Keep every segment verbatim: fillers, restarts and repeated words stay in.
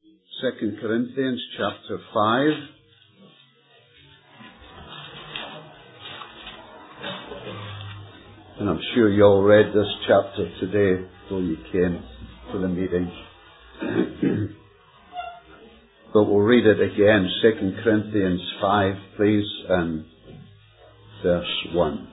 Second Corinthians chapter five. And I'm sure you all read this chapter today before you came to the meeting. But we'll read it again, Second Corinthians five, please, and verse one.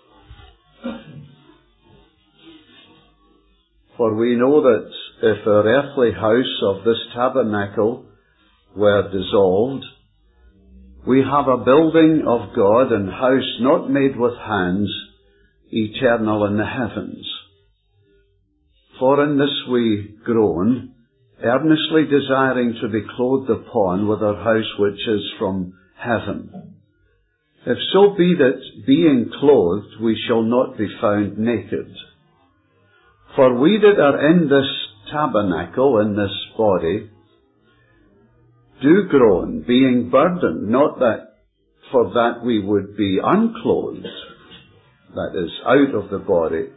For we know that if our earthly house of this tabernacle were dissolved, we have a building of God and house not made with hands, eternal in the heavens. For in this we groan, earnestly desiring to be clothed upon with our house which is from heaven. If so be that, being clothed, we shall not be found naked. For we that are in this tabernacle, in this body, do groan, being burdened, not that for that we would be unclothed, that is, out of the body,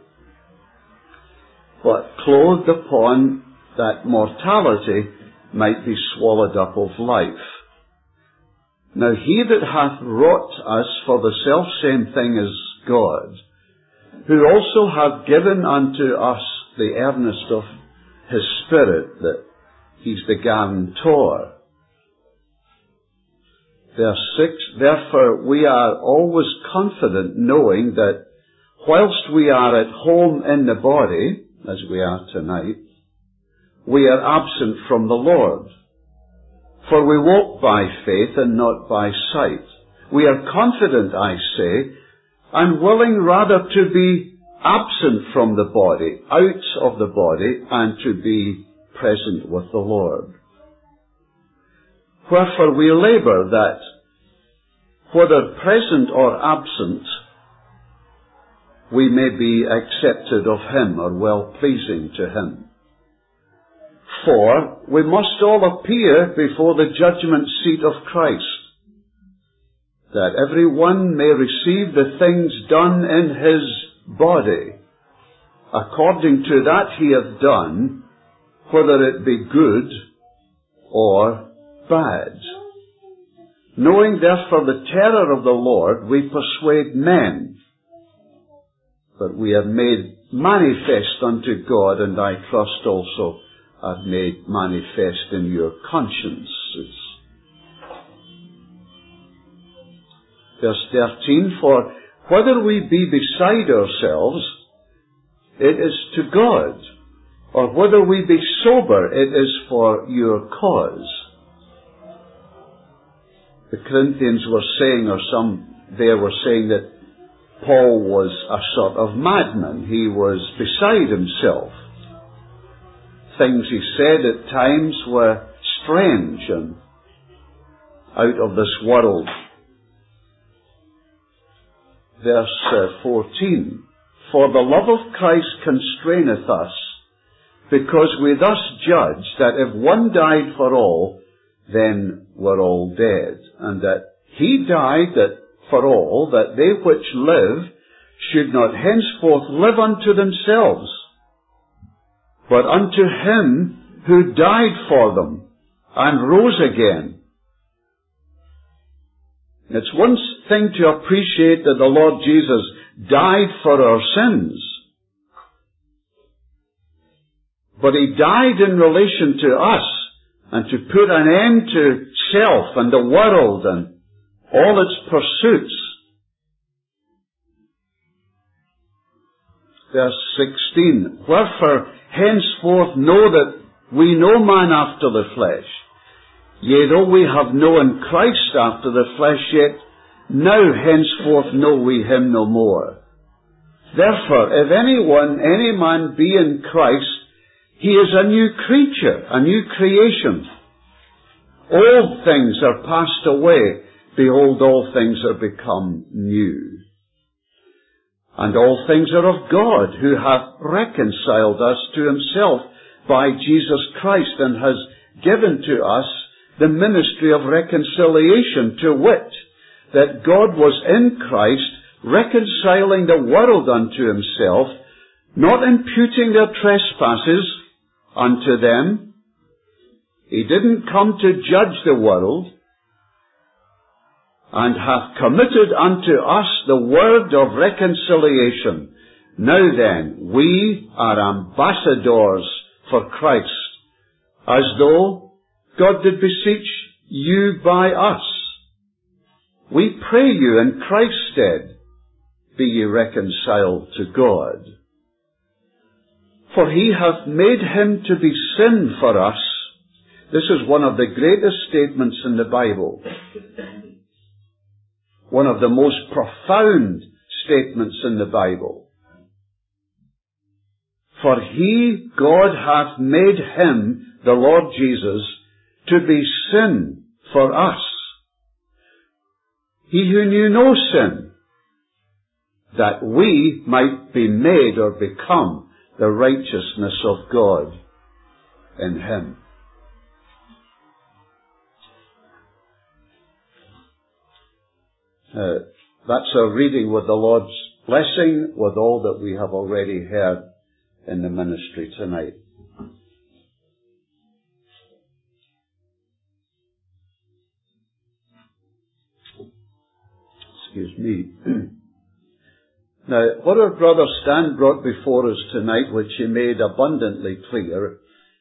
but clothed upon that mortality might be swallowed up of life. Now he that hath wrought us for the selfsame thing is God, who also hath given unto us the earnest of his Spirit, that he's the guarantor. Verse six, therefore we are always confident, knowing that whilst we are at home in the body, as we are tonight, we are absent from the Lord. For we walk by faith and not by sight. We are confident, I say, and willing rather to be absent from the body, out of the body, and to be present with the Lord. Wherefore we labour that, whether present or absent, we may be accepted of him, or well-pleasing to him. For we must all appear before the judgment seat of Christ, that every one may receive the things done in his body, according to that he hath done, whether it be good or bad. Knowing therefore the terror of the Lord, we persuade men, but we are made manifest unto God, and I trust also are made manifest in your consciences. Verse thirteen, for whether we be beside ourselves, it is to God, or whether we be sober, it is for your cause. The Corinthians were saying, or some there were saying, that Paul was a sort of madman. He was beside himself. Things he said at times were strange and out of this world. Verse uh, fourteen, for the love of Christ constraineth us, because we thus judge that if one died for all, then we're all dead, and that he died that for all, that they which live should not henceforth live unto themselves, but unto him who died for them and rose again. It's one thing to appreciate that the Lord Jesus died for our sins, but he died in relation to us, and to put an end to self and the world and all its pursuits. Verse sixteen, wherefore henceforth know that we no man after the flesh. Yea, though we have known Christ after the flesh, yet now henceforth know we him no more. Therefore, if anyone, any man be in Christ, he is a new creature, a new creation. Old things are passed away. Behold, all things are become new. And all things are of God, who hath reconciled us to himself by Jesus Christ, and has given to us the ministry of reconciliation, to wit, that God was in Christ, reconciling the world unto himself, not imputing their trespasses unto them. He didn't come to judge the world, and hath committed unto us the word of reconciliation. Now then, we are ambassadors for Christ, as though God did beseech you by us. We pray you in Christ's stead, be ye reconciled to God. For he hath made him to be sin for us. This is one of the greatest statements in the Bible. One of the most profound statements in the Bible. For he, God, hath made him, the Lord Jesus, to be sin for us. He who knew no sin, that we might be made or become the righteousness of God in him. Uh, that's our reading with the Lord's blessing, with all that we have already heard in the ministry tonight. Excuse me. Now, what our brother Stan brought before us tonight, which he made abundantly clear,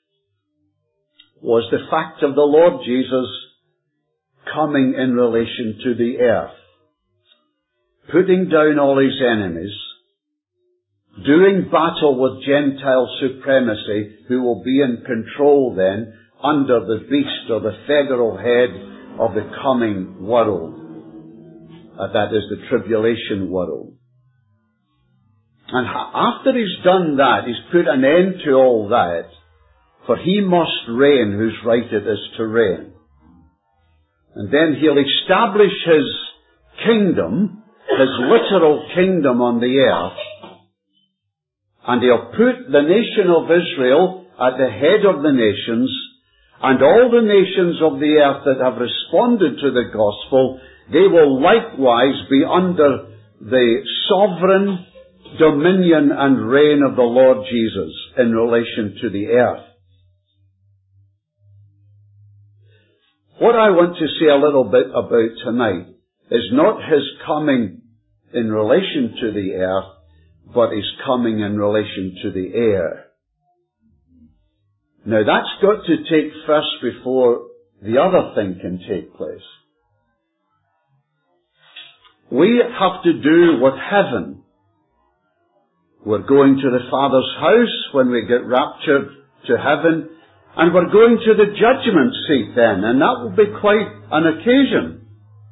was the fact of the Lord Jesus coming in relation to the earth, putting down all his enemies, doing battle with Gentile supremacy, who will be in control then under the beast or the federal head of the coming world. Uh, that is the tribulation world. And after he's done that, he's put an end to all that, for he must reign whose right it is to reign. And then he'll establish his kingdom, his literal kingdom on the earth, and he'll put the nation of Israel at the head of the nations, and all the nations of the earth that have responded to the gospel, they will likewise be under the sovereign dominion and reign of the Lord Jesus in relation to the earth. What I want to say a little bit about tonight is not his coming in relation to the earth, but his coming in relation to the air. Now that's got to take first before the other thing can take place. We have to do with heaven. We're going to the Father's house when we get raptured to heaven, and we're going to the judgment seat then, and that will be quite an occasion.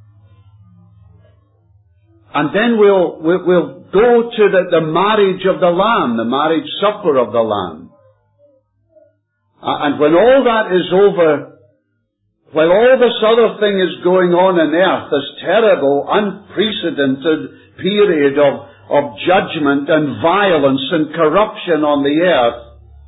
And then we'll, we'll, we'll go to the, the marriage of the Lamb, the marriage supper of the Lamb. And when all that is over, while all this other thing is going on on earth, this terrible, unprecedented period of of judgment and violence and corruption on the earth,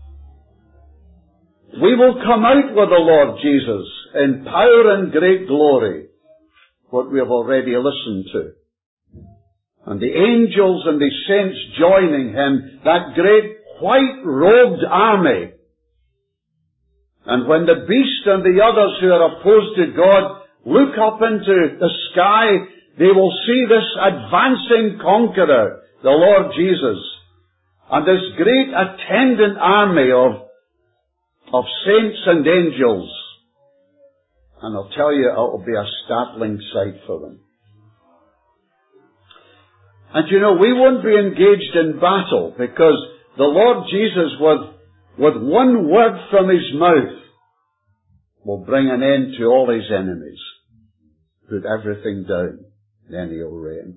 we will come out with the Lord Jesus in power and great glory, what we have already listened to. And the angels and the saints joining him, that great white-robed army. And when the beast and the others who are opposed to God look up into the sky, they will see this advancing conqueror, the Lord Jesus, and this great attendant army of, of saints and angels. And I'll tell you, it will be a startling sight for them. And you know, we won't be engaged in battle, because the Lord Jesus, with, with one word from his mouth, will bring an end to all his enemies. Put everything down. Then he'll reign.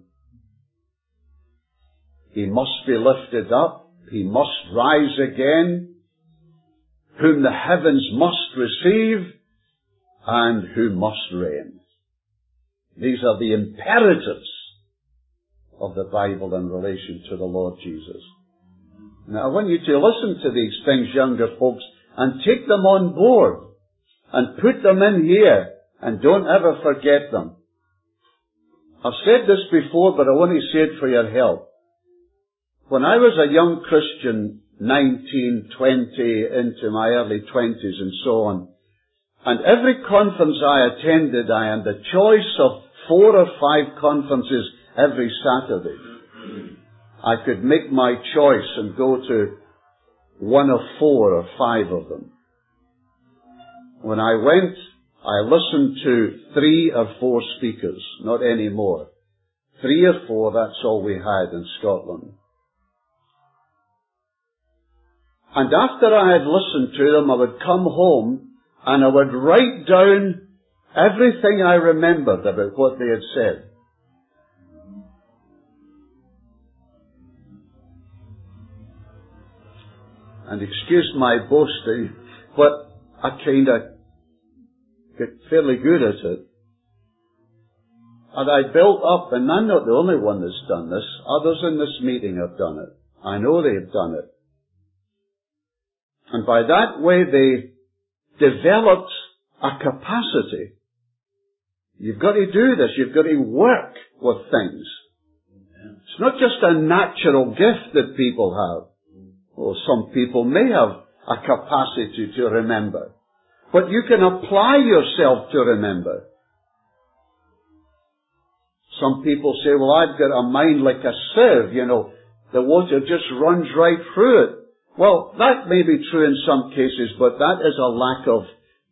He must be lifted up. He must rise again, whom the heavens must receive, and who must reign. These are the imperatives of the Bible in relation to the Lord Jesus. Now I want you to listen to these things, younger folks, and take them on board, and put them in here, and don't ever forget them. I've said this before, but I want to say it for your help. When I was a young Christian, nineteen, twenty, into my early twenties and so on, And every conference I attended, I had the choice of four or five conferences every Saturday. I could make my choice and go to one of four or five of them. When I went, I listened to three or four speakers, not any more. Three or four, that's all we had in Scotland. And after I had listened to them, I would come home and I would write down everything I remembered about what they had said. And excuse my boasting, but I kind of get fairly good at it. And I built up, and I'm not the only one that's done this, others in this meeting have done it. I know they've done it. And by that way they developed a capacity. You've got to do this, you've got to work with things. It's not just a natural gift that people have. Well, some people may have a capacity to remember. But you can apply yourself to remember. Some people say, well, I've got a mind like a sieve, you know, the water just runs right through it. Well, that may be true in some cases, but that is a lack of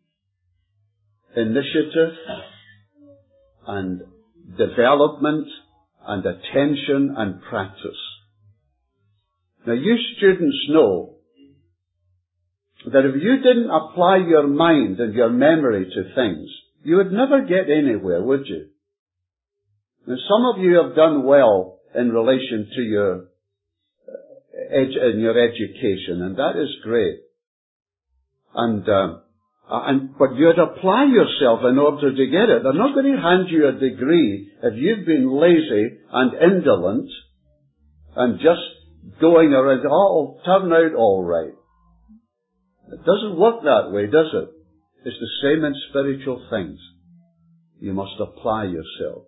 initiative and development and attention and practice. Now, you students know that if you didn't apply your mind and your memory to things, you would never get anywhere, would you? Now, some of you have done well in relation to your edu- in your education, and that is great. And, uh, and but you'd apply yourself in order to get it. They're not going to hand you a degree if you've been lazy and indolent and just going around, oh, it'll turn out all right. It doesn't work that way, does it? It's the same in spiritual things. You must apply yourself.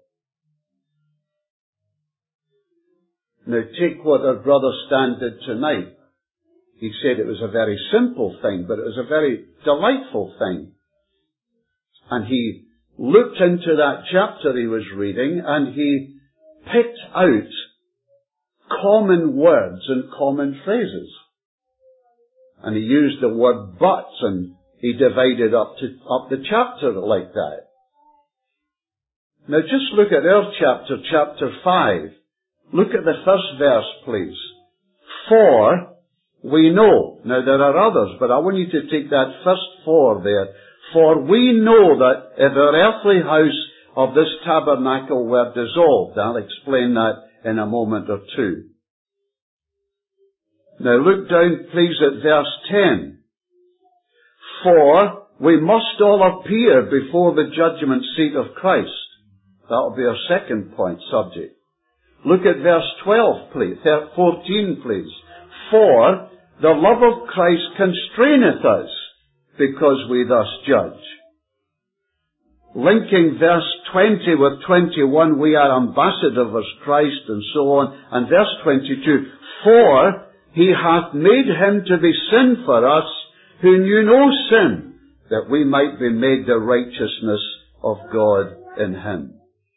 Now take what our brother Stan did tonight. He said it was a very simple thing, but it was a very delightful thing. And he looked into that chapter he was reading and he picked out common words and common phrases. And he used the word but, and he divided up to up the chapter like that. Now just look at our chapter, chapter five. Look at the first verse, please. For we know. Now there are others, but I want you to take that first for there. For we know that if our earthly house of this tabernacle were dissolved, I'll explain that in a moment or two. Now look down please at verse ten. For we must all appear before the judgment seat of Christ. That'll be our second point subject. Look at verse twelve, please. fourteen, please. For the love of Christ constraineth us, because we thus judge. Linking verse twenty with twenty-one, we are ambassadors of Christ, and so on. And verse twenty-two, for he hath made him to be sin for us, who knew no sin, that we might be made the righteousness of God in him.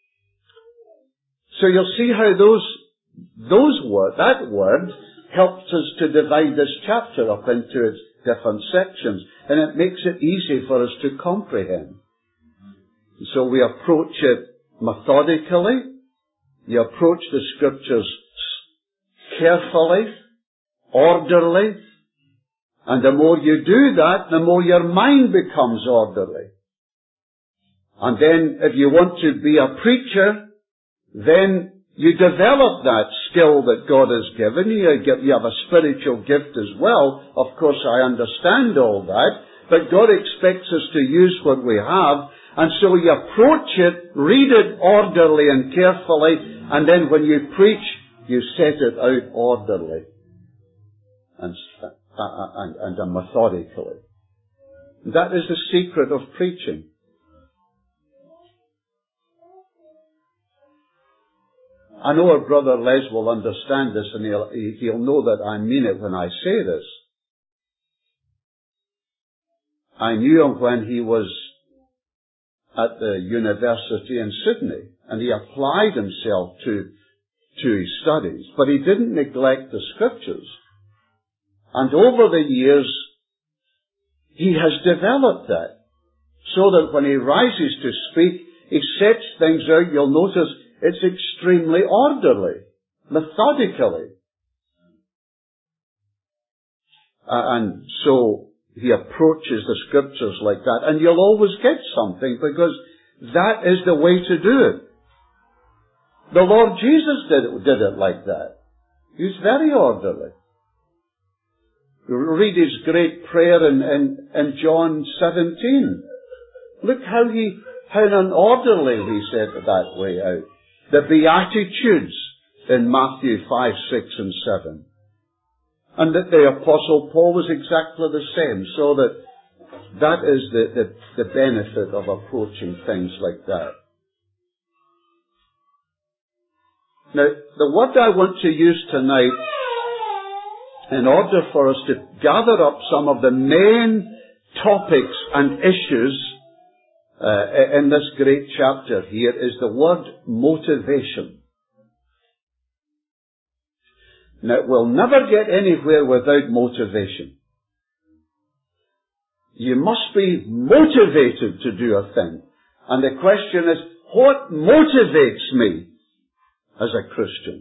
So you'll see how those, those word, that word helps us to divide this chapter up into its different sections, and it makes it easy for us to comprehend. So we approach it methodically, you approach the scriptures carefully, orderly, and the more you do that, the more your mind becomes orderly. And then if you want to be a preacher, then you develop that skill that God has given you. You have a spiritual gift as well. Of course, I understand all that. But God expects us to use what we have. And so you approach it, read it orderly and carefully, and then when you preach, you set it out orderly and, and, and methodically. That is the secret of preaching. I know our brother Les will understand this, and he'll, he'll know that I mean it when I say this. I knew him when he was at the university in Sydney, and he applied himself to, to his studies, but he didn't neglect the Scriptures. And over the years, he has developed that, so that when he rises to speak, he sets things out. You'll notice it's extremely orderly, methodically. Uh, and so he approaches the Scriptures like that, and you'll always get something, because that is the way to do it. The Lord Jesus did it, did it like that. He was very orderly. Read his great prayer in, in, in John seventeen. Look how he, how unorderly he said it that way out. The Beatitudes in Matthew five, six, and seven. And that the Apostle Paul was exactly the same, so that that is the, the, the benefit of approaching things like that. Now, the word I want to use tonight, in order for us to gather up some of the main topics and issues uh, in this great chapter here, is the word motivation. Now, we'll never get anywhere without motivation. You must be motivated to do a thing. And the question is, what motivates me as a Christian?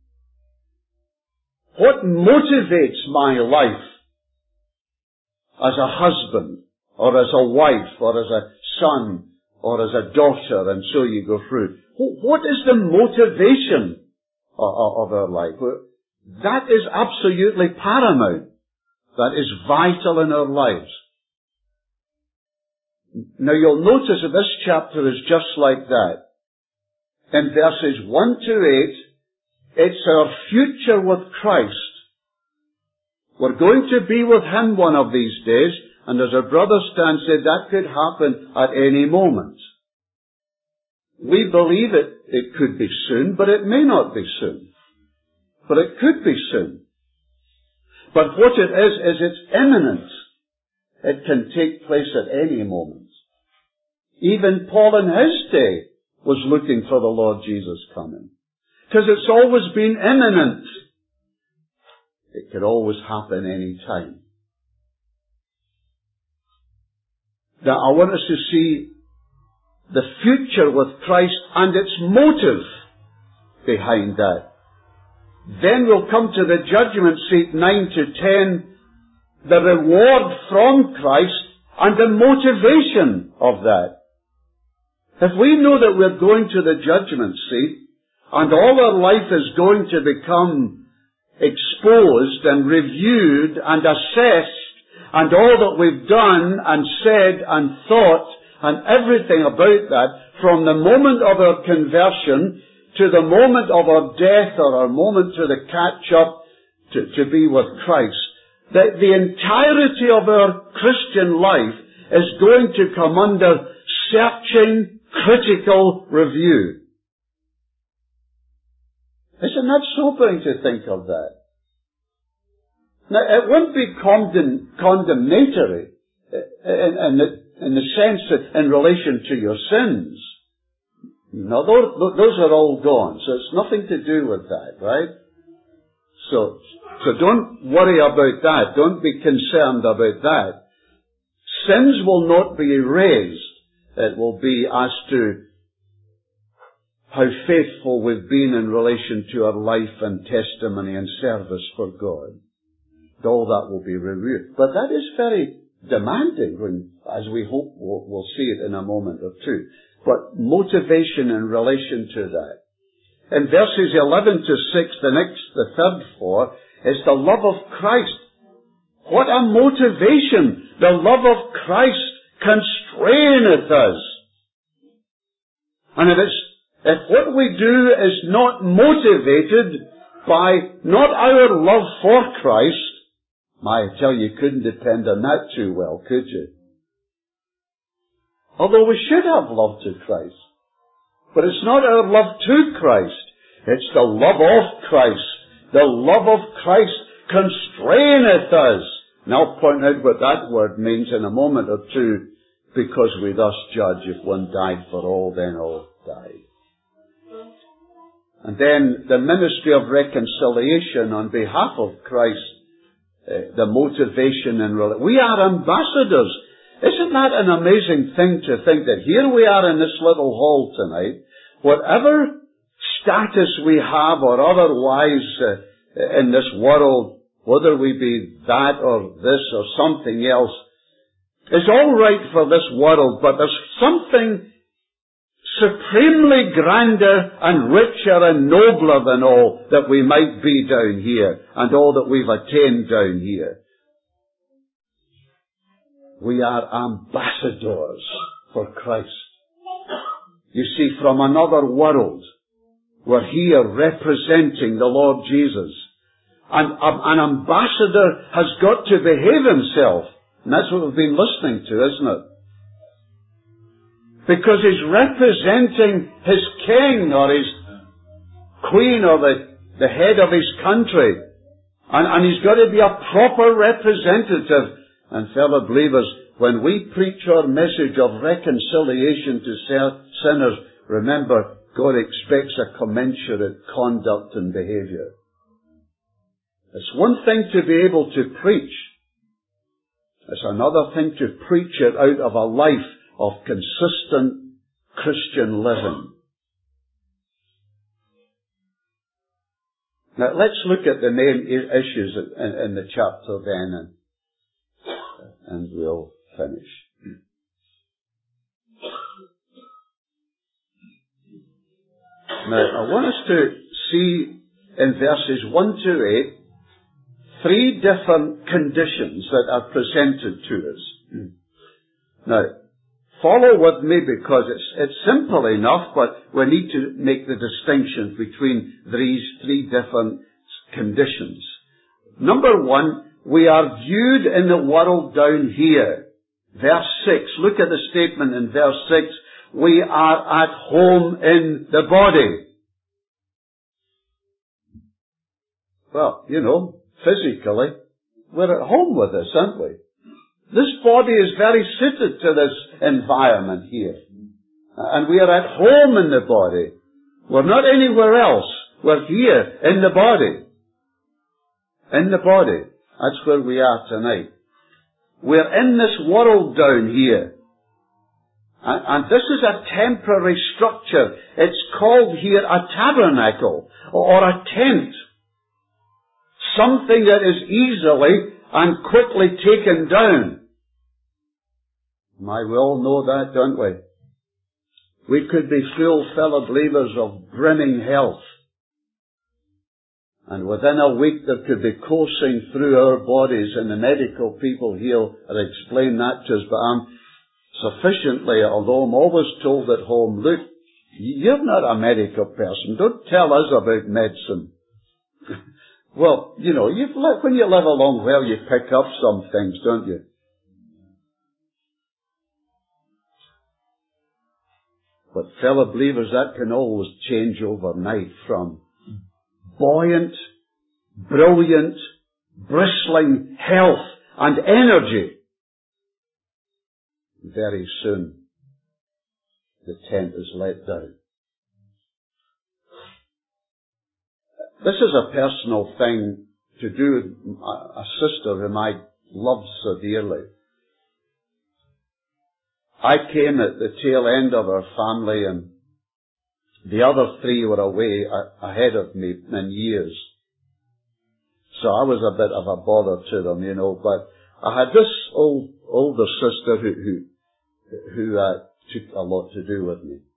What motivates my life as a husband, or as a wife, or as a son, or as a daughter, and so you go through. What is the motivation of our life? That is absolutely paramount. That is vital in our lives. Now you'll notice that this chapter is just like that. In verses one to eight, it's our future with Christ. We're going to be with Him one of these days, and as our brother Stan said, that could happen at any moment. We believe it, it could be soon, but it may not be soon. But it could be soon. But what it is, is it's imminent. It can take place at any moment. Even Paul in his day was looking for the Lord Jesus coming. Because it's always been imminent. It could always happen any time. Now I want us to see the future with Christ and its motive behind that. Then we'll come to the judgment seat, nine to ten, the reward from Christ and the motivation of that. If we know that we're going to the judgment seat, and all our life is going to become exposed and reviewed and assessed, and all that we've done and said and thought and everything about that, from the moment of our conversion to the moment of our death or our moment to the catch-up to, to be with Christ, that the entirety of our Christian life is going to come under searching, critical review. Isn't that sobering to think of that? Now, it wouldn't be condemn, condemnatory in, in, the, in the sense that in relation to your sins. No, those, those are all gone, so it's nothing to do with that, right? So, so don't worry about that. Don't be concerned about that. Sins will not be erased. It will be as to how faithful we've been in relation to our life and testimony and service for God. All that will be reviewed. But that is very demanding, when, as we hope we'll, we'll see it in a moment or two. But motivation in relation to that. In verses eleven to six, the next, the third four, is the love of Christ. What a motivation! The love of Christ constraineth us. And if it's, if what we do is not motivated by not our love for Christ, my, I tell you, you couldn't depend on that too well, could you? Although we should have love to Christ. But it's not our love to Christ. It's the love of Christ. The love of Christ constraineth us And I'll point out what that word means in a moment or two, because we thus judge if one died for all, then all died. And then the ministry of reconciliation on behalf of Christ, uh, the motivation and rel- we are ambassadors. Isn't that an amazing thing to think that here we are in this little hall tonight, whatever status we have or otherwise uh, in this world, whether we be that or this or something else, is all right for this world, but there's something supremely grander and richer and nobler than all that we might be down here and all that we've attained down here. We are ambassadors for Christ. You see, from another world, we're here representing the Lord Jesus. And an ambassador has got to behave himself. And that's what we've been listening to, isn't it? Because he's representing his king or his queen or the, the head of his country. And, and he's got to be a proper representative. And fellow believers, when we preach our message of reconciliation to sinners, remember, God expects a commensurate conduct and behavior. It's one thing to be able to preach. It's another thing to preach it out of a life of consistent Christian living. Now let's look at the main issues in, in the chapter then, and, and we'll finish. Now I want us to see in verses one to eight three different conditions that are presented to us. Now, follow with me because it's, it's simple enough, but we need to make the distinctions between these three different conditions. Number one, we are viewed in the world down here. Verse six, look at the statement in verse six. We are at home in the body. Well, you know, physically, we're at home with this, aren't we? This body is very suited to this environment here. And we are at home in the body. We're not anywhere else. We're here in the body. In the body. That's where we are tonight. We're in this world down here. And, and this is a temporary structure. It's called here a tabernacle or a tent. Something that is easily and quickly taken down. My, we all know that, don't we? We could be full fellow believers of brimming health. And within a week there could be coursing through our bodies, and the medical people here will explain that to us, but I'm sufficiently, although I'm always told at home, look, you're not a medical person, don't tell us about medicine. Well, you know, you've, when you live along well, you pick up some things, don't you? But fellow believers, that can always change overnight from buoyant, brilliant, bristling health and energy. Very soon, the tent is let down. This is a personal thing to do with a sister whom I loved so dearly. I came at the tail end of our family, and the other three were away ahead of me in years. So I was a bit of a bother to them, you know, but I had this old, older sister who, who, who uh, took a lot to do with me.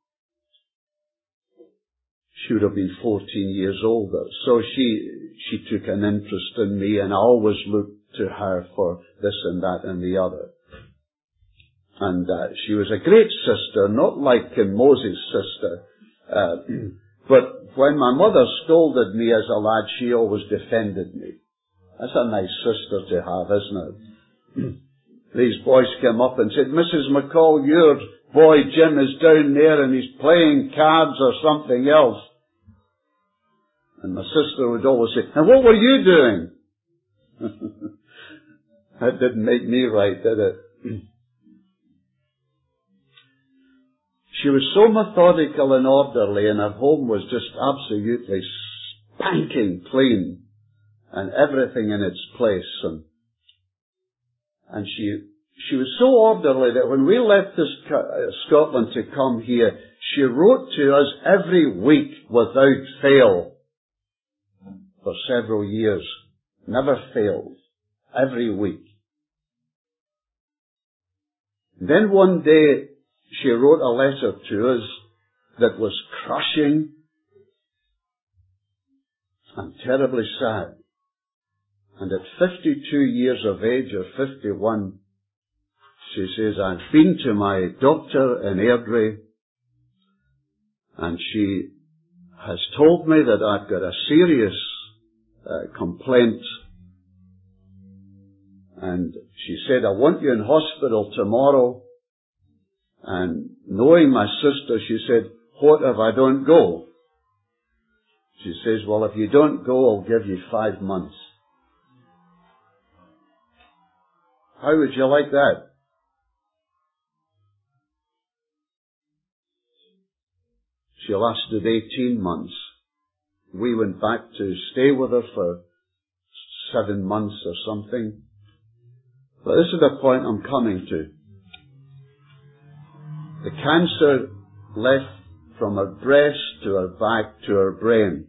She would have been fourteen years older. So she, she took an interest in me, and I always looked to her for this and that and the other. And uh, she was a great sister, not like uh, Moses' sister. Uh, but when my mother scolded me as a lad, she always defended me. That's a nice sister to have, isn't it? These boys came up and said, Missus McCall, your boy Jim is down there and he's playing cards or something else. And my sister would always say, and what were you doing? That didn't make me right, did it? She was so methodical and orderly, and her home was just absolutely spanking clean, and everything in its place. And, and she she was so orderly that when we left this, uh, Scotland to come here, she wrote to us every week without fail for several years. Never failed. Every week. Then one day, she wrote a letter to us that was crushing and terribly sad. And at fifty-two years of age, or fifty-one, she says, I've been to my doctor in Airdrie, and she has told me that I've got a serious uh, complaint. And she said, I want you in hospital tomorrow. And knowing my sister, she said, what if I don't go? She says, well, if you don't go, I'll give you five months. How would you like that? She lasted eighteen months. We went back to stay with her for seven months or something. But this is the point I'm coming to. The cancer left from her breast to her back to her brain.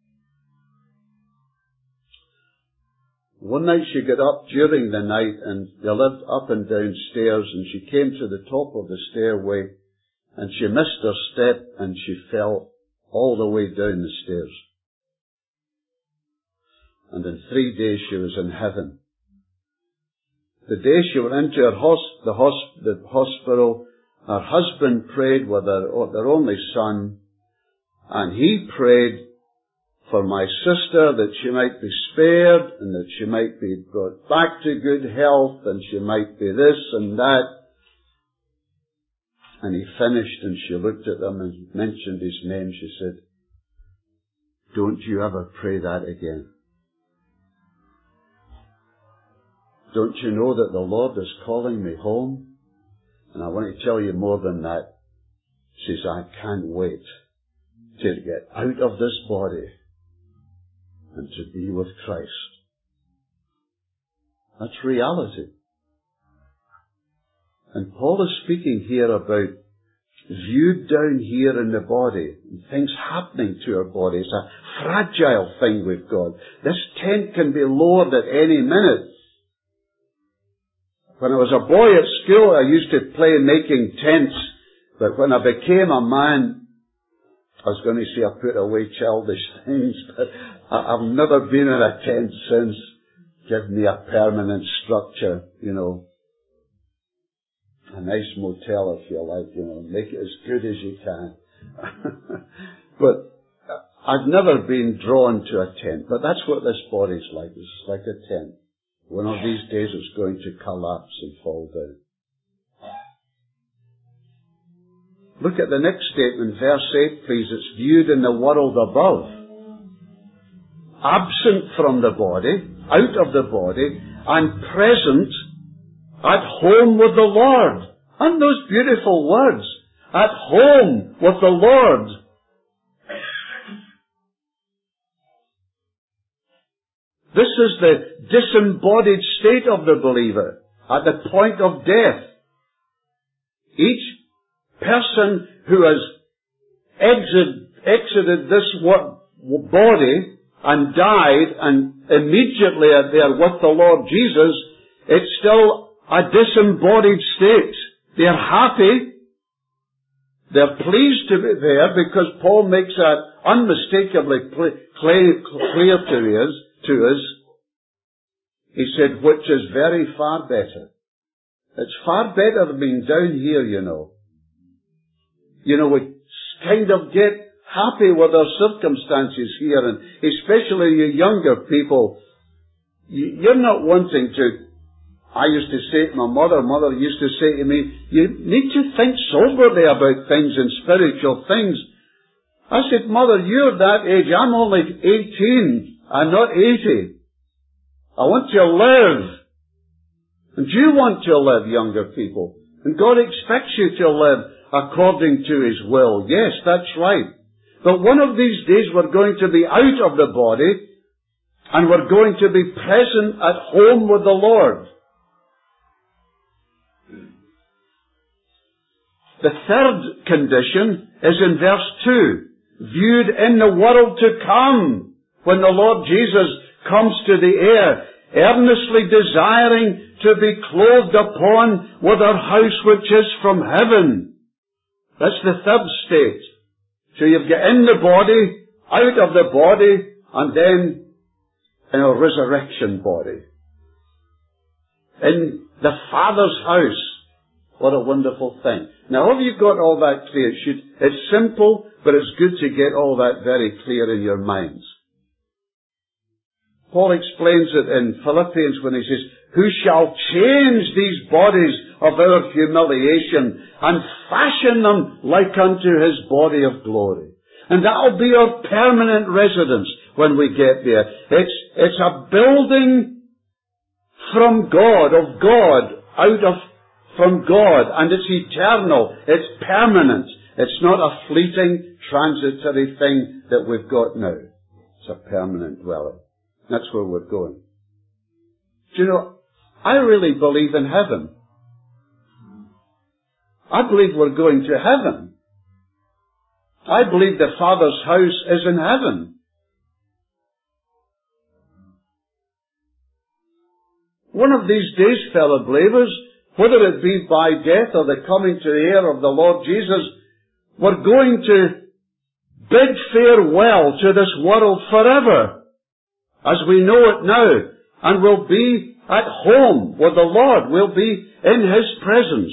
One night she got up during the night, and they lived up and down stairs, and she came to the top of the stairway, and she missed her step, and she fell all the way down the stairs. And in three days she was in heaven. The day she went into her hosp- the, hosp- the hospital, her husband prayed with her, their only son, and he prayed for my sister that she might be spared, and that she might be brought back to good health, and she might be this and that. And he finished, and she looked at him and mentioned his name. She said, don't you ever pray that again. Don't you know that the Lord is calling me home? And I want to tell you more than that. She says, I can't wait to get out of this body and to be with Christ. That's reality. And Paul is speaking here about viewed down here in the body, and things happening to our body. It's a fragile thing we've got. This tent can be lowered at any minute. When I was a boy at school, I used to play making tents, but when I became a man, I was going to say I put away childish things, but I've never been in a tent since. Give me a permanent structure, you know. A nice motel, if you like, you know, make it as good as you can. But I've never been drawn to a tent, but that's what this body's like. It's like a tent. One of these days it's going to collapse and fall down. Look at the next statement, verse eight, please. It's viewed in the world above. Absent from the body, out of the body, and present at home with the Lord. And those beautiful words. At home with the Lord. This is the disembodied state of the believer at the point of death. Each person who has exit, exited this body and died and immediately are there with the Lord Jesus, it's still a disembodied state. They're happy. They're pleased to be there because Paul makes that unmistakably clear to us. To us. He said, which is very far better. It's far better than being down here, you know. You know, we kind of get happy with our circumstances here, and especially you younger people, you're not wanting to. I used to say to my mother, mother used to say to me, you need to think soberly about things and spiritual things. I said, Mother, you're that age, I'm only eighteen. I'm not eighty. I want to live. And you want to live, younger people. And God expects you to live according to His will. Yes, that's right. But one of these days we're going to be out of the body, and we're going to be present at home with the Lord. The third condition is in verse two. Viewed in the world to come, when the Lord Jesus comes to the air, earnestly desiring to be clothed upon with our house which is from heaven. That's the third state. So you've got in the body, out of the body, and then in a resurrection body. In the Father's house. What a wonderful thing. Now, have you got all that clear? It should, it's simple, but it's good to get all that very clear in your minds. Paul explains it in Philippians when he says, who shall change these bodies of our humiliation and fashion them like unto His body of glory. And that'll be our permanent residence when we get there. It's, it's a building from God, of God, out of, from God, and it's eternal, it's permanent. It's not a fleeting, transitory thing that we've got now. It's a permanent dwelling. That's where we're going. Do you know, I really believe in heaven. I believe we're going to heaven. I believe the Father's house is in heaven. One of these days, fellow believers, whether it be by death or the coming to the air of the Lord Jesus, we're going to bid farewell to this world forever, as we know it now, and we'll be at home with the Lord. We'll be in His presence.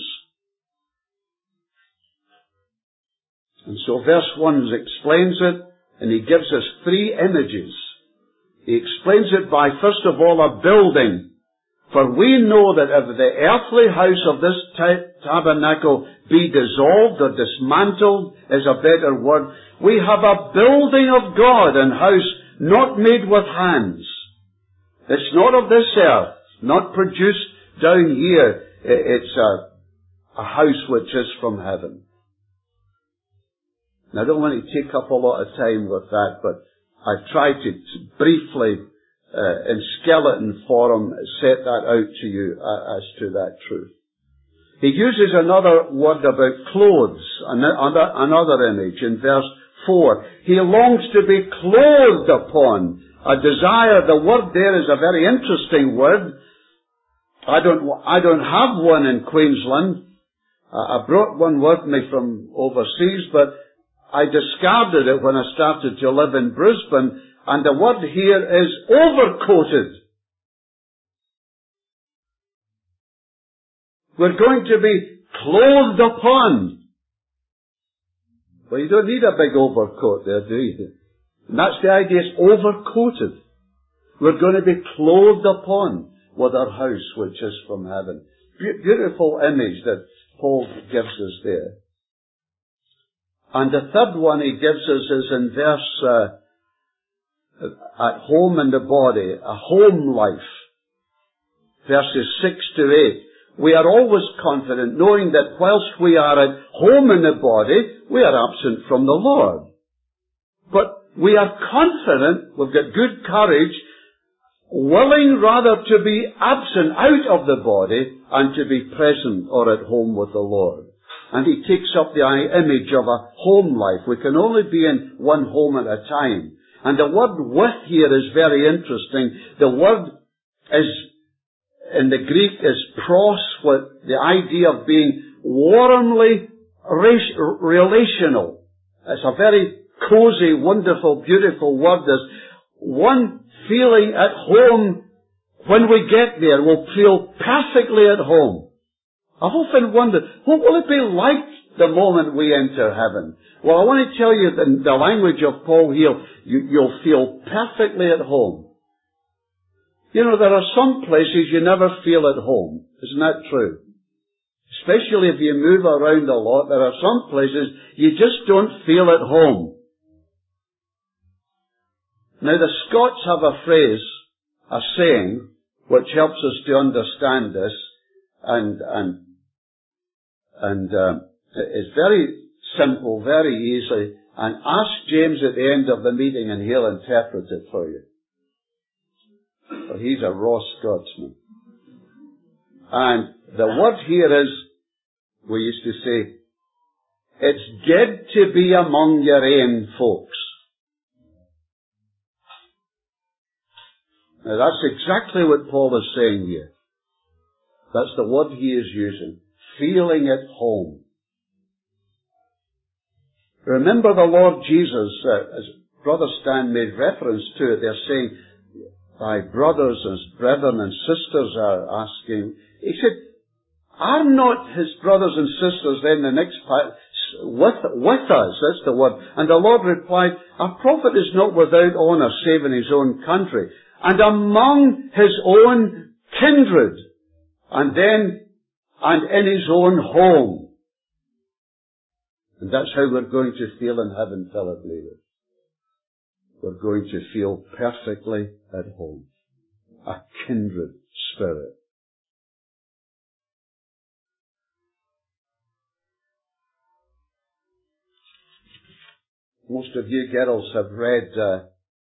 And so verse one explains it, and he gives us three images. He explains it by, first of all, a building. For we know that if the earthly house of this tabernacle be dissolved or dismantled, is a better word, we have a building of God, an house not made with hands. It's not of this earth, not produced down here. It's a, a house which is from heaven. Now, I don't want to take up a lot of time with that, but I've tried to briefly Uh, in skeleton form, set that out to you uh, as to that truth. He uses another word about clothes, another, another image in verse four. He longs to be clothed upon. A desire, the word there is a very interesting word. I don't, I don't have one in Queensland. Uh, I brought one with me from overseas, but I discarded it when I started to live in Brisbane. And the word here is overcoated. We're going to be clothed upon. Well, you don't need a big overcoat there, do you? And that's the idea, it's overcoated. We're going to be clothed upon with our house which is from heaven. Be- beautiful image that Paul gives us there. And the third one he gives us is in verse uh, at home in the body, a home life. Verses six to eight. We are always confident, knowing that whilst we are at home in the body, we are absent from the Lord. But we are confident, we've got good courage, willing rather to be absent out of the body and to be present or at home with the Lord. And he takes up the image of a home life. We can only be in one home at a time. And the word with here is very interesting. The word is, in the Greek, is pros, with the idea of being warmly relational. It's a very cozy, wonderful, beautiful word. There's one feeling at home when we get there. We'll feel perfectly at home. I've often wondered, what will it be like the moment we enter heaven? Well, I want to tell you that in the language of Paul here, you, you'll feel perfectly at home. You know, there are some places you never feel at home. Isn't that true? Especially if you move around a lot, there are some places you just don't feel at home. Now, the Scots have a phrase, a saying, which helps us to understand this. And, and, and, uh, it's very simple, very easy. And ask James at the end of the meeting and he'll interpret it for you. For he's a raw Scotsman. And the word here is, we used to say, it's good to be among your own folks. Now that's exactly what Paul is saying here. That's the word he is using. Feeling at home. Remember the Lord Jesus, uh, as Brother Stan made reference to it, they're saying, thy brothers and brethren and sisters are asking. He said, are not his brothers and sisters then the next part with, with us? That's the word. And the Lord replied, a prophet is not without honour save in his own country, and among his own kindred, and then, and in his own home. And that's how we're going to feel in heaven, fellow believers. We're going to feel perfectly at home. A kindred spirit. Most of you girls have read uh,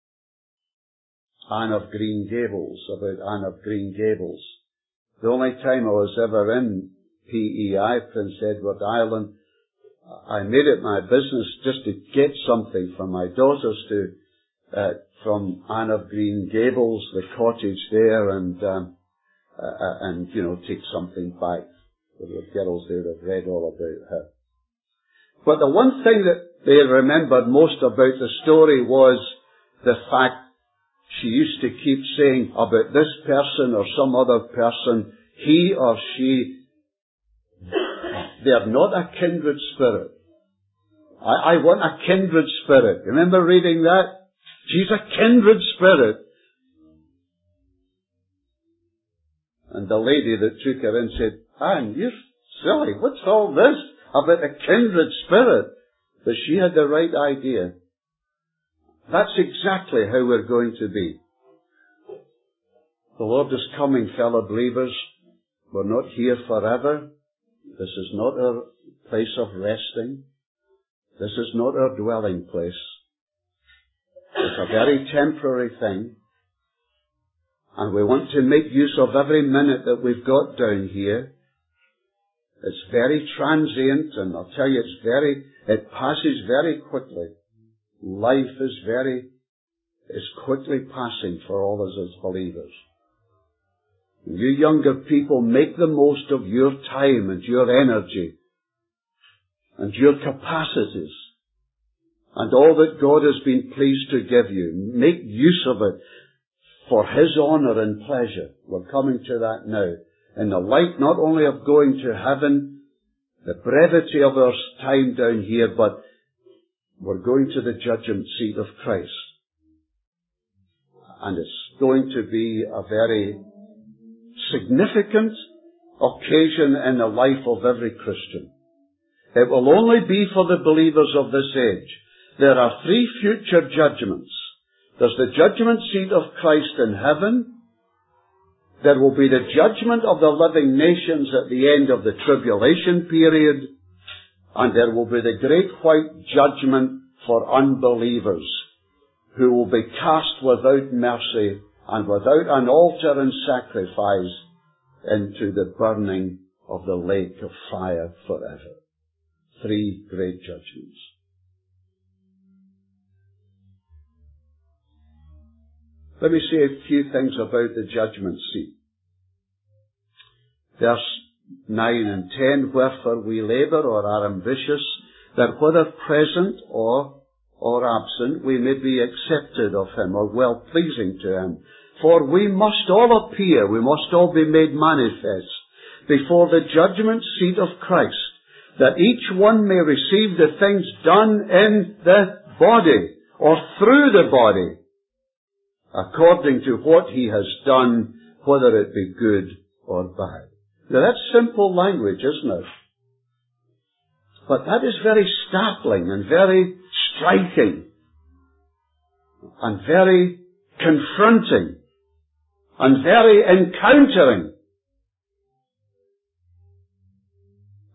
Anne of Green Gables, about Anne of Green Gables. The only time I was ever in P E I, Prince Edward Island, I made it my business just to get something for my daughters to, uh, from Anne of Green Gables, the cottage there, and, um, uh, and, you know, take something back. There were girls there that read all about her. But the one thing that they remembered most about the story was the fact she used to keep saying about this person or some other person, he or she, they are not a kindred spirit. I, I want a kindred spirit. Remember reading that? She's a kindred spirit. And the lady that took her in said, Anne, you're silly. What's all this about a kindred spirit? But she had the right idea. That's exactly how we're going to be. The Lord is coming, fellow believers. We're not here forever. This is not our place of resting. This is not our dwelling place. It's a very temporary thing. And we want to make use of every minute that we've got down here. It's very transient, and I'll tell you, it's very, it passes very quickly. Life is very, is quickly passing for all of us as believers. You younger people, make the most of your time and your energy and your capacities and all that God has been pleased to give you. Make use of it for His honour and pleasure. We're coming to that now. In the light not only of going to heaven, the brevity of our time down here, but we're going to the judgment seat of Christ. And it's going to be a very significant occasion in the life of every Christian. It will only be for the believers of this age. There are three future judgments. There's the judgment seat of Christ in heaven. There will be the judgment of the living nations at the end of the tribulation period. And there will be the great white judgment for unbelievers who will be cast without mercy and without an altar and sacrifice into the burning of the lake of fire forever. Three great judgments. Let me say a few things about the judgment seat. Verse nine and ten, wherefore we labour or are ambitious, that whether present or or absent, we may be accepted of Him, or well-pleasing to Him. For we must all appear, we must all be made manifest before the judgment seat of Christ, that each one may receive the things done in the body, or through the body, according to what he has done, whether it be good or bad. Now that's simple language, isn't it? But that is very startling and very striking and very confronting and very encountering.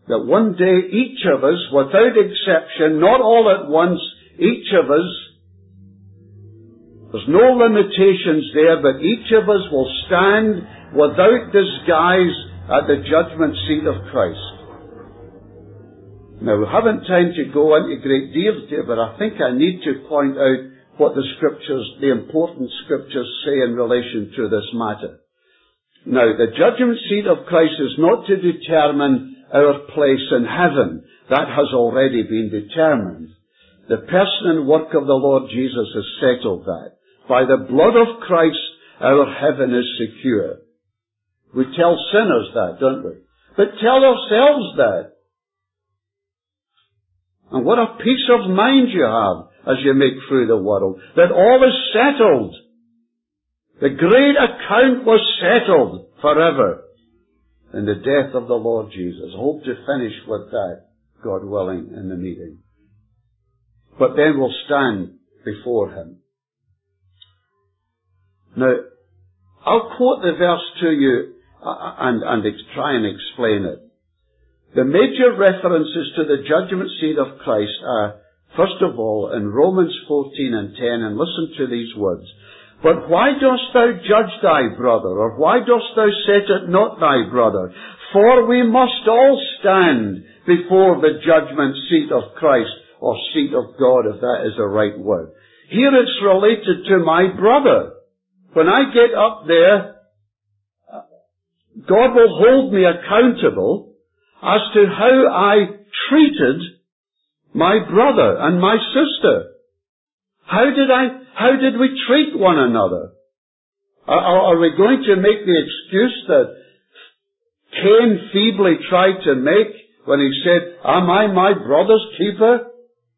that one day each of us, without exception, not all at once, each of us, there's no limitations there, but each of us will stand without disguise at the judgment seat of Christ. Now, we haven't time to go into great detail, but I think I need to point out what the scriptures, the important scriptures say in relation to this matter. Now, the judgment seat of Christ is not to determine our place in heaven. That has already been determined. The person and work of the Lord Jesus has settled that. By the blood of Christ, our heaven is secure. We tell sinners that, don't we? But tell ourselves that. And what a peace of mind you have as you make through the world, that all is settled. The great account was settled forever in the death of the Lord Jesus. I hope to finish with that, God willing, in the meeting. But then we'll stand before Him. Now, I'll quote the verse to you and, and try and explain it. The major references to the judgment seat of Christ are, first of all, in Romans fourteen and ten, and listen to these words. But why dost thou judge thy brother, or why dost thou set it not thy brother? For we must all stand before the judgment seat of Christ, or seat of God, if that is the right word. Here it's related to my brother. When I get up there, God will hold me accountable as to how I treated my brother and my sister. How did I, how did we treat one another? Are, are we going to make the excuse that Cain feebly tried to make when he said, am I my brother's keeper?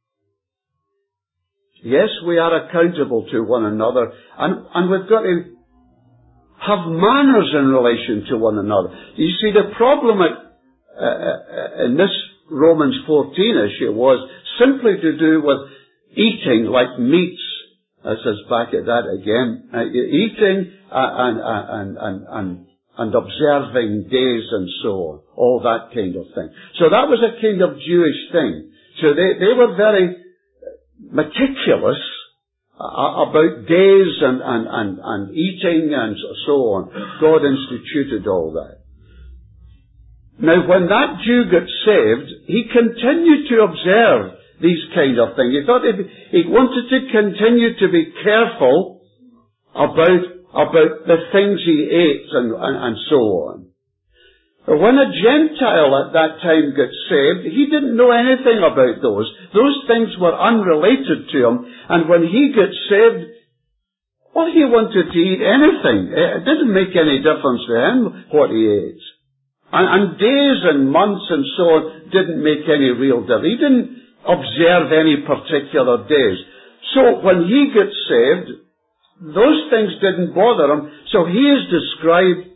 Yes, we are accountable to one another, and, and we've got to have manners in relation to one another. You see, the problem at, uh, in this Romans fourteen issue was simply to do with eating like meats. This is back at that again. Uh, eating and, and, and, and, and observing days and so on. All that kind of thing. So that was a kind of Jewish thing. So they, they were very meticulous about days and, and, and, and eating and so on. God instituted all that. Now, when that Jew got saved, he continued to observe these kind of things. He thought he, he wanted to continue to be careful about, about the things he ate and, and, and so on. But when a Gentile at that time got saved, he didn't know anything about those. Those things were unrelated to him. And when he got saved, well, he wanted to eat anything. It didn't make any difference to him what he ate. And, and days and months and so on didn't make any real difference. He didn't observe any particular days. So when he got saved, those things didn't bother him. So he is described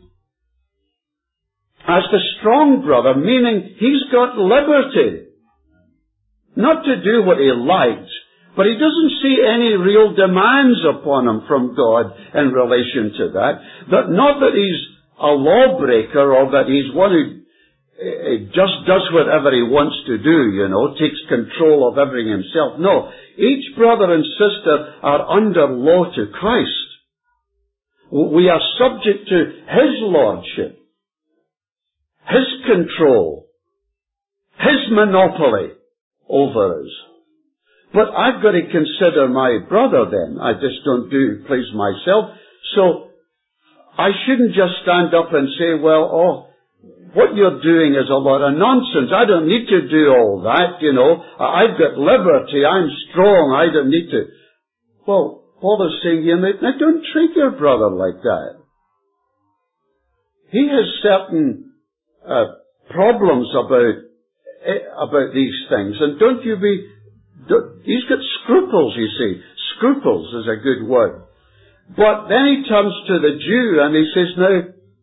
as the strong brother, meaning he's got liberty. Not to do what he likes, but he doesn't see any real demands upon him from God in relation to that. That not that he's a lawbreaker or that he's one who uh, just does whatever he wants to do, you know, takes control of everything himself. No, each brother and sister are under law to Christ. We are subject to His lordship, His control, His monopoly over us. But I've got to consider my brother then. I just don't do please myself. So I shouldn't just stand up and say, well, oh, what you're doing is a lot of nonsense. I don't need to do all that, you know. I've got liberty. I'm strong. I don't need to. Well, Paul is saying, you know, now don't treat your brother like that. He has certain uh, problems about about these things, and don't you be. Don't, he's got scruples, you see. Scruples is a good word. But then he turns to the Jew and he says, now,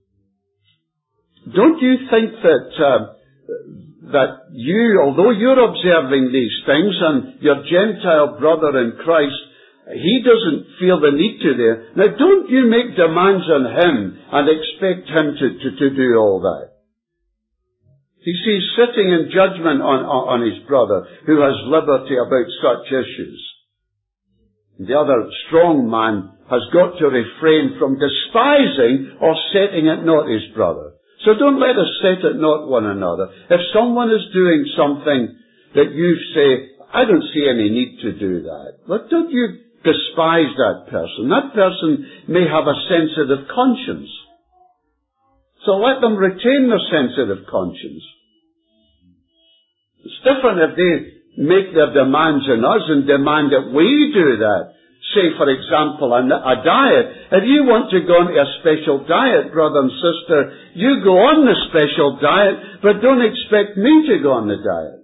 don't you think that uh, that you, although you're observing these things and your Gentile brother in Christ, he doesn't feel the need to there. Now, don't you make demands on him and expect him to, to, to do all that. He sees sitting in judgment on, on, on his brother who has liberty about such issues. The other strong man has got to refrain from despising or setting at naught his brother. So don't let us set at naught one another. If someone is doing something that you say, I don't see any need to do that, but don't you despise that person. That person may have a sensitive conscience. So let them retain their sensitive conscience. It's different if they make their demands on us and demand that we do that. Say, for example, a, a diet. If you want to go on a special diet, brother and sister, you go on the special diet, but don't expect me to go on the diet.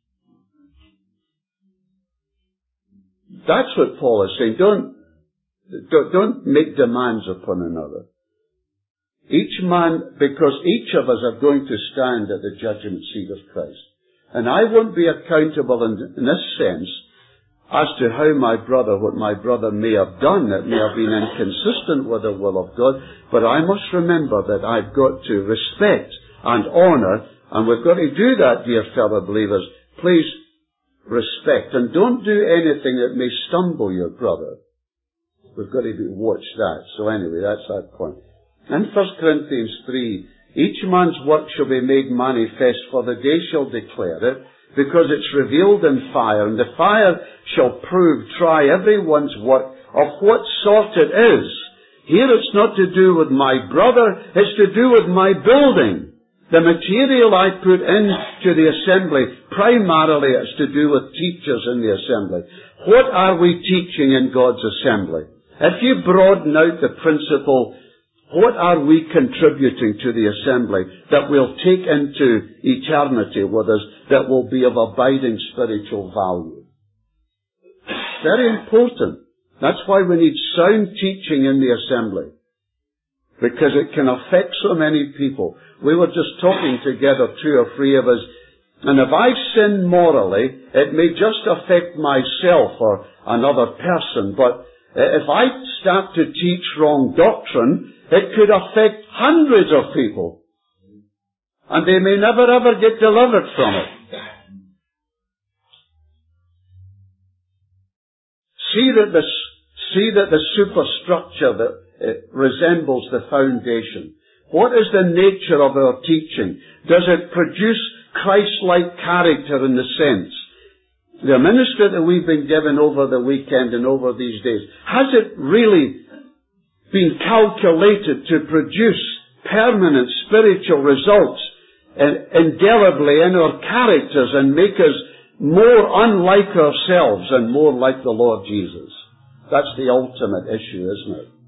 That's what Paul is saying. Don't, don't, don't make demands upon another. Each man, because each of us are going to stand at the judgment seat of Christ. And I won't be accountable in, in this sense as to how my brother, what my brother may have done that may have been inconsistent with the will of God, but I must remember that I've got to respect and honour, and we've got to do that, dear fellow believers. Please respect, and don't do anything that may stumble your brother. We've got to be, watch that. So anyway, that's that point. In First Corinthians three, each man's work shall be made manifest, for the day shall declare it, because it's revealed in fire, and the fire shall prove, try everyone's work of what sort it is. Here it's not to do with my brother, it's to do with my building. The material I put into the assembly, primarily it's to do with teachers in the assembly. What are we teaching in God's assembly? If you broaden out the principle, what are we contributing to the assembly that we'll take into eternity with us, that will be of abiding spiritual value? Very important. That's why we need sound teaching in the assembly, because it can affect so many people. We were just talking together, two or three of us, and if I sin morally, it may just affect myself or another person, but if I start to teach wrong doctrine, it could affect hundreds of people. And they may never ever get delivered from it. See that the, see that the superstructure that it resembles the foundation. What is the nature of our teaching? Does it produce Christ-like character in the sense? The ministry that we've been given over the weekend and over these days, has it really been calculated to produce permanent spiritual results indelibly in our characters and make us more unlike ourselves and more like the Lord Jesus? That's the ultimate issue, isn't it?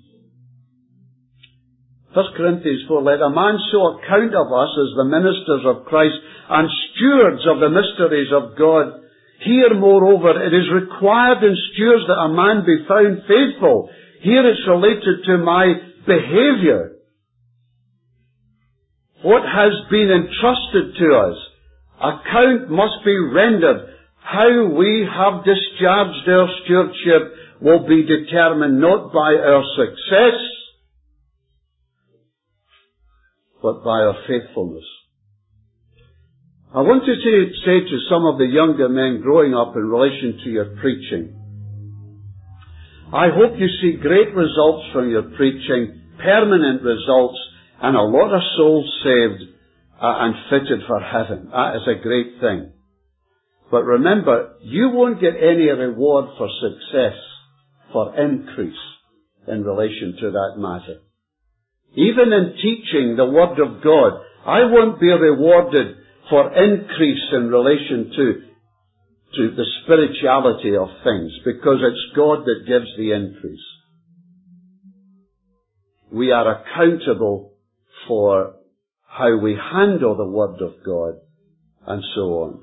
First Corinthians four, let a man so account of us as the ministers of Christ and stewards of the mysteries of God. Here, moreover, it is required in stewards that a man be found faithful. Here it's related to my behavior. What has been entrusted to us? Account must be rendered. How we have discharged our stewardship will be determined not by our success, but by our faithfulness. I want to say, say to some of the younger men growing up in relation to your preaching, I hope you see great results from your preaching, permanent results, and a lot of souls saved uh, and fitted for heaven. That is a great thing. But remember, you won't get any reward for success, for increase in relation to that matter. Even in teaching the Word of God, I won't be rewarded for increase in relation to, to the spirituality of things, because it's God that gives the increase. We are accountable for how we handle the Word of God, and so on.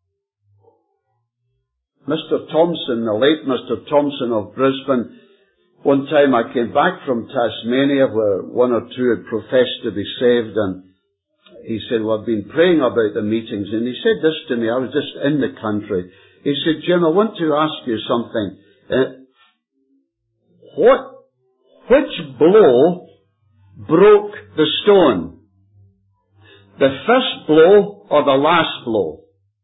Mister Thompson, the late Mister Thompson of Brisbane, one time I came back from Tasmania where one or two had professed to be saved, and he said, well, I've been praying about the meetings, and he said this to me, I was just in the country. He said, Jim, I want to ask you something. Uh, what, which blow broke the stone? The first blow or the last blow?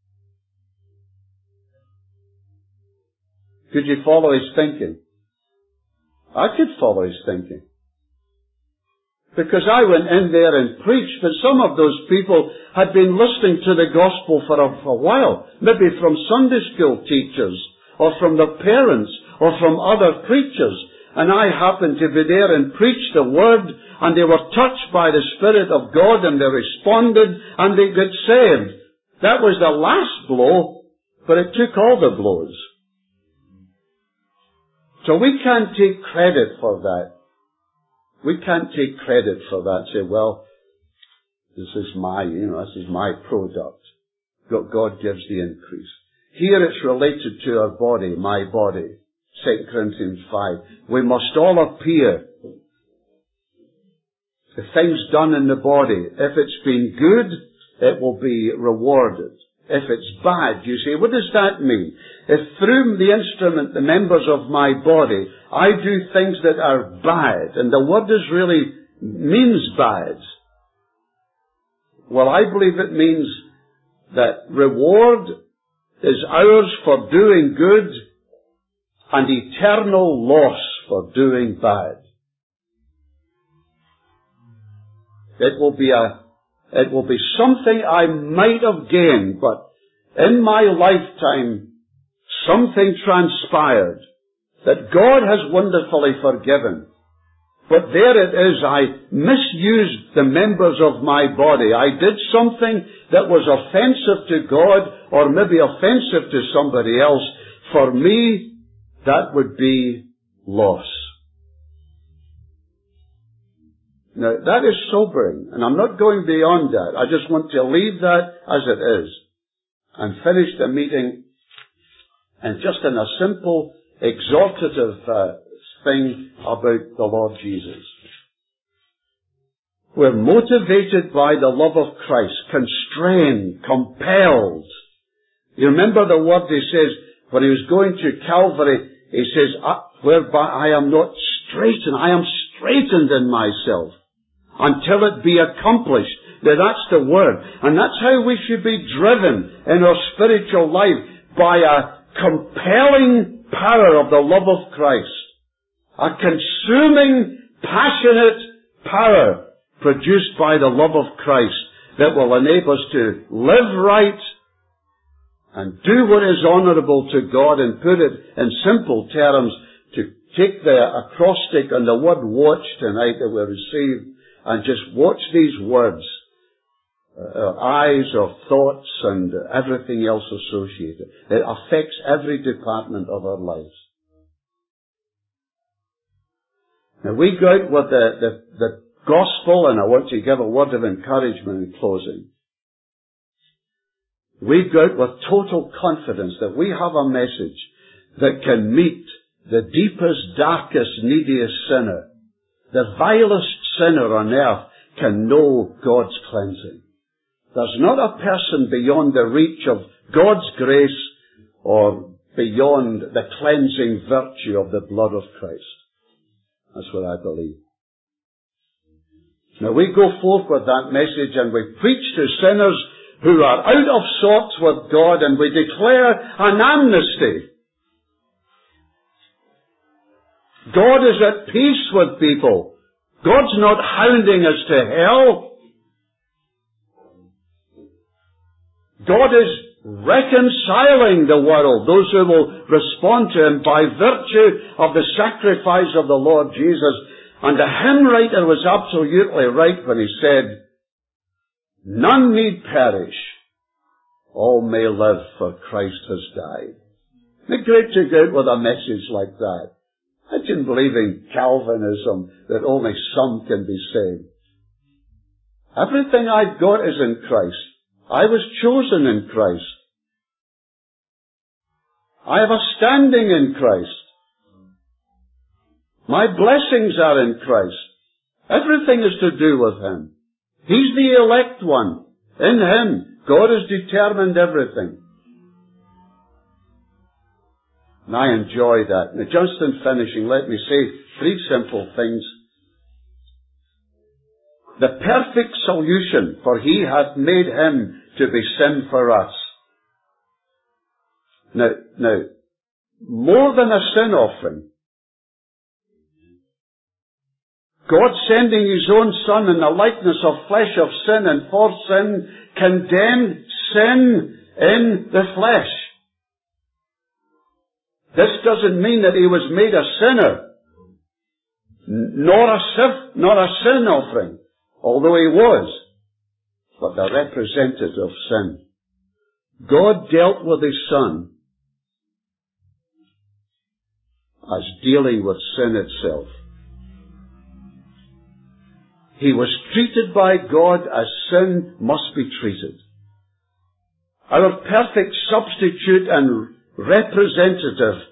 Could you follow his thinking? I could follow his thinking. Because I went in there and preached, but some of those people had been listening to the gospel for a, for a while, maybe from Sunday school teachers, or from their parents, or from other preachers, and I happened to be there and preach the word, and they were touched by the Spirit of God, and they responded, and they got saved. That was the last blow, but it took all the blows. So we can't take credit for that. We can't take credit for that. Say, well, this is my, you know, this is my product. God gives the increase. Here it's related to our body, my body. Second Corinthians five. We must all appear. The things done in the body, if it's been good, it will be rewarded. If it's bad, you say, what does that mean? If through the instrument, the members of my body, I do things that are bad, and the word is really means bad, well, I believe it means that reward is ours for doing good and eternal loss for doing bad. It will be a, it will be something I might have gained, but in my lifetime, something transpired that God has wonderfully forgiven. But there it is, I misused the members of my body. I did something that was offensive to God, or maybe offensive to somebody else. For me, that would be loss. Now, that is sobering, and I'm not going beyond that. I just want to leave that as it is, and finish the meeting, and just in a simple, exhortative uh, thing about the Lord Jesus. We're motivated by the love of Christ, constrained, compelled. You remember the word he says, when he was going to Calvary, he says, whereby I am not straitened, I am straightened in myself, until it be accomplished. Now that's the word. And that's how we should be driven in our spiritual life, by a compelling power of the love of Christ. A consuming, passionate power produced by the love of Christ that will enable us to live right and do what is honourable to God, and put it in simple terms, to take the acrostic on the word watch tonight that we received, and just watch these words, uh, our eyes, our thoughts, and everything else associated. It affects every department of our lives. Now we go out with the, the, the gospel, and I want to give a word of encouragement in closing. We go out with total confidence that we have a message that can meet the deepest, darkest, neediest sinner. The vilest sinner on earth can know God's cleansing. There's not a person beyond the reach of God's grace or beyond the cleansing virtue of the blood of Christ. That's what I believe. Now we go forth with that message, and we preach to sinners who are out of sorts with God, and we declare an amnesty. God is at peace with people. God's not hounding us to hell. God is reconciling the world, those who will respond to Him by virtue of the sacrifice of the Lord Jesus. And the hymn writer was absolutely right when he said, none need perish, all may live, for Christ has died. Isn't it great to go out with a message like that? I didn't believe in Calvinism, that only some can be saved. Everything I've got is in Christ. I was chosen in Christ. I have a standing in Christ. My blessings are in Christ. Everything is to do with Him. He's the elect one. In Him, God has determined everything. And I enjoy that. Now, just in finishing, let me say three simple things. the perfect solution, for he hath made him to be sin for us. Now, now, more than a sin offering, God sending his own Son in the likeness of flesh of sin and for sin, condemned sin in the flesh. This doesn't mean that he was made a sinner, nor a, nor a sin offering, although he was, but the representative of sin. God dealt with his Son as dealing with sin itself. He was treated by God as sin must be treated. Our perfect substitute and representative.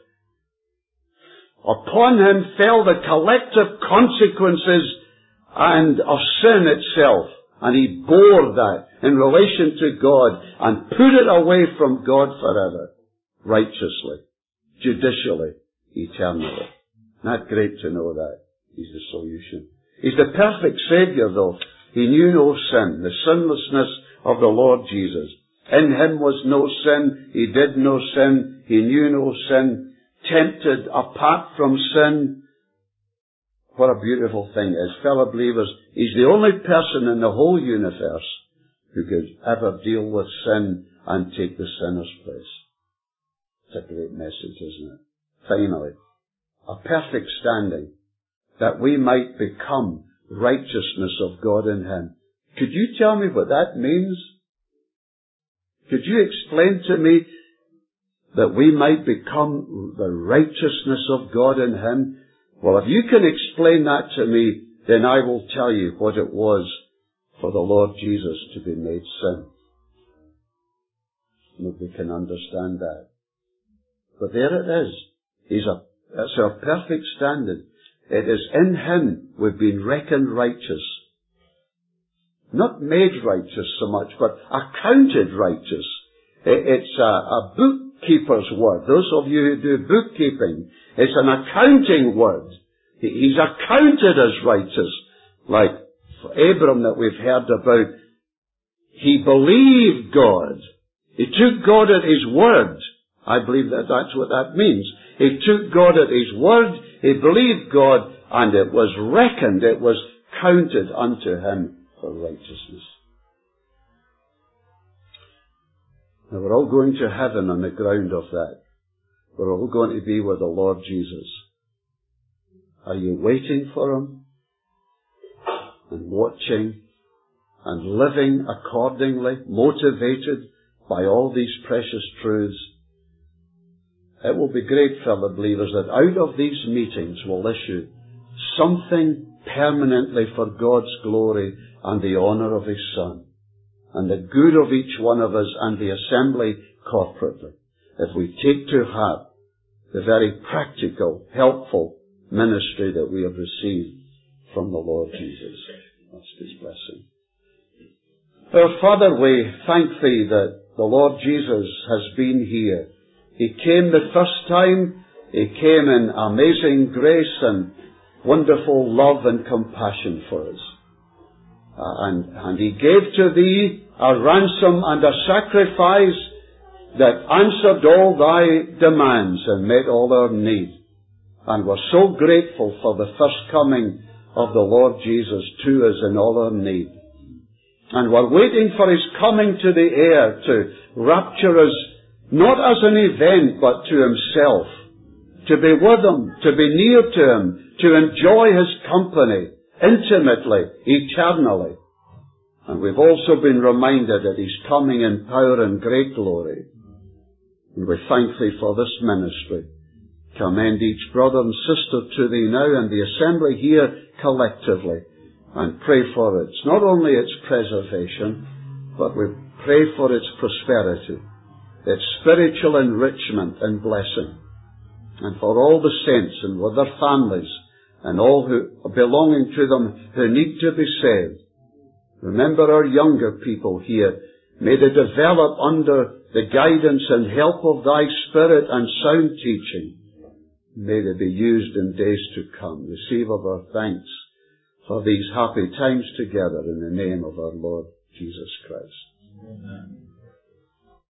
Upon him fell the collective consequences and of sin itself. And he bore that in relation to God and put it away from God forever. Righteously, judicially, eternally. Not great to know that. He's the solution. He's the perfect Saviour though. He knew no sin. The sinlessness of the Lord Jesus. In him was no sin. He did no sin. He knew no sin. Tempted apart from sin. What a beautiful thing is. Fellow believers, he's the only person in the whole universe who could ever deal with sin and take the sinner's place. It's a great message, isn't it? Finally, a perfect standing that we might become righteousness of God in him. Could you tell me what that means? Could you explain to me that we might become the righteousness of God in him? Well, if you can explain that to me, then I will tell you what it was for the Lord Jesus to be made sin. Nobody can understand that. But there it is. He's a, that's our perfect standard. It is in him we've been reckoned righteous. Not made righteous so much, but accounted righteous. It's a, a bookkeeper's word. Those of you who do bookkeeping, it's an accounting word. He's accounted as righteous. Like Abram that we've heard about. He believed God. He took God at his word. I believe that that's what that means. He took God at his word. He believed God, and it was reckoned, it was counted unto him for righteousness. Now we're all going to heaven on the ground of that. We're all going to be with the Lord Jesus. Are you waiting for him? And watching and living accordingly, motivated by all these precious truths? It will be great, fellow believers, that out of these meetings will issue something permanently for God's glory and the honour of his Son, and the good of each one of us and the assembly corporately, if we take to heart the very practical, helpful ministry that we have received from the Lord Jesus. That's his blessing. Our Father, we thank thee that the Lord Jesus has been here. He came the first time. He came in amazing grace and wonderful love and compassion for us. Uh, and, and he gave to thee a ransom and a sacrifice that answered all thy demands and met all our need. And we're so grateful for the first coming of the Lord Jesus to us in all our need. And we're waiting for his coming to the air to rapture us, not as an event, but to himself. To be with him, to be near to him, to enjoy his company, intimately, eternally. And we've also been reminded that he's coming in power and great glory. And we thank thee for this ministry. Commend each brother and sister to thee now and the assembly here collectively, and pray for its, not only its preservation, but we pray for its prosperity, its spiritual enrichment and blessing, and for all the saints and with their families and all who belonging to them who need to be saved. Remember our younger people here. May they develop under the guidance and help of thy Spirit and sound teaching. May they be used in days to come. Receive of our thanks for these happy times together in the name of our Lord Jesus Christ. Amen.